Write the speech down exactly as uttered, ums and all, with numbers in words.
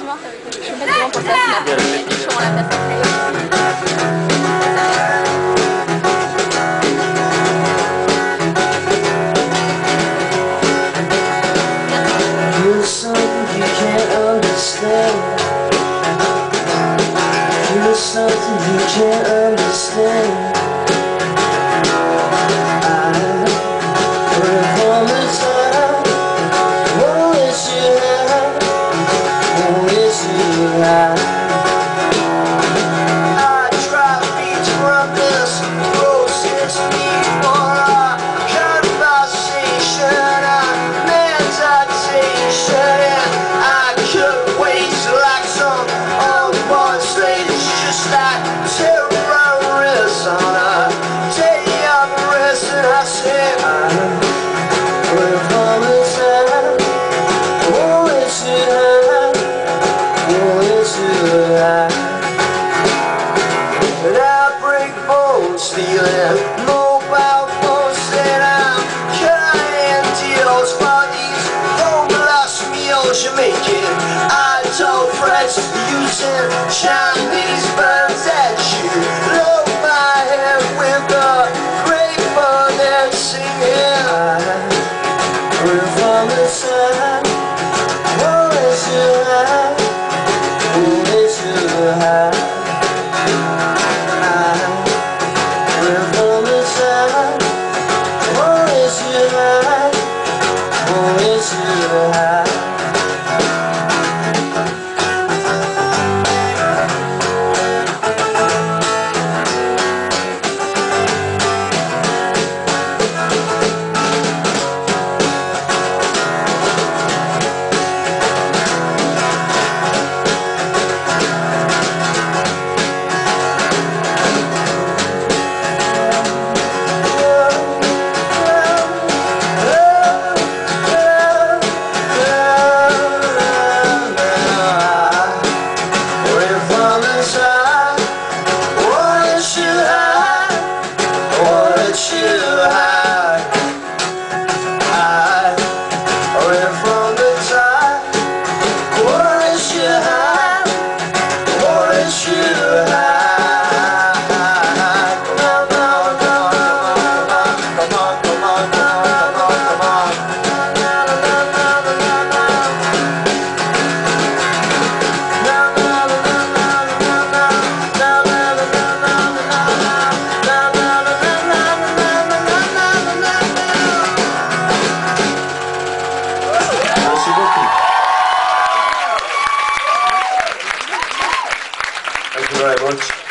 effectivement, je fais souvent pour ça, ce matin, je suis chaud à la tasse. You're something you can't understand. You're something you can't understand. I promise I won't let you have, won't let you have. I try to reach from this process before our conversation, our meditation, and I could waste like some unborn slave. It's just like terrorists on a day of rest, and I said I will promise I won't let you have, won't let you have. And I break bones, stealing mobile phones, and I'm cutting deals for these homeless meals you're making. I told friends using Chinese buns that you blow my head with a grapefruit and singing. I will promise I won't let you have, won't let you have. Thank you very much.